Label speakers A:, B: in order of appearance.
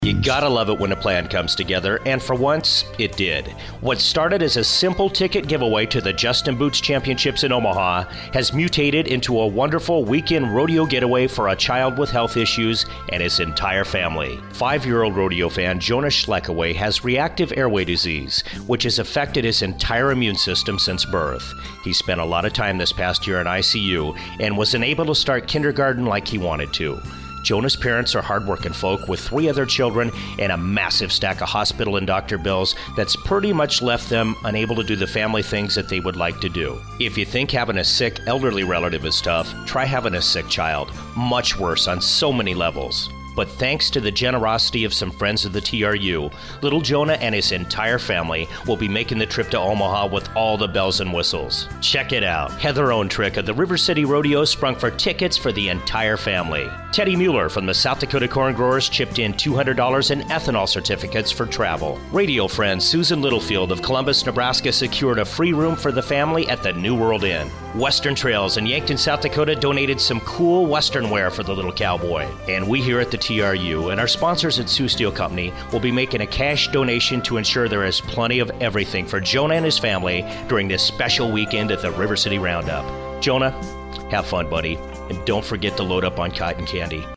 A: You gotta love it when a plan comes together, and for once, it did. What started as a simple ticket giveaway to the Justin Boots Championships in Omaha has mutated into a wonderful weekend rodeo getaway for a child with health issues and his entire family. 5-year-old rodeo fan Jonas Schleckaway has reactive airway disease, which has affected his entire immune system since birth. He spent a lot of time this past year in ICU and was unable to start kindergarten like he wanted to. Jonah's parents are hardworking folk with 3 other children and a massive stack of hospital and doctor bills that's pretty much left them unable to do the family things that they would like to do. If you think having a sick elderly relative is tough, try having a sick child. Much worse on so many levels. But thanks to the generosity of some friends of the TRU, little Jonah and his entire family will be making the trip to Omaha with all the bells and whistles. Check it out. Heather Owntrick of the River City Rodeo sprung for tickets for the entire family. Teddy Mueller from the South Dakota Corn Growers chipped in $200 in ethanol certificates for travel. Radio friend Susan Littlefield of Columbus, Nebraska secured a free room for the family at the New World Inn. Western Trails in Yankton, South Dakota donated some cool Western wear for the little cowboy. And we here at the TRU and our sponsors at Sioux Steel Company will be making a cash donation to ensure there is plenty of everything for Jonah and his family during this special weekend at the River City Roundup. Jonah, have fun, buddy, and don't forget to load up on cotton candy.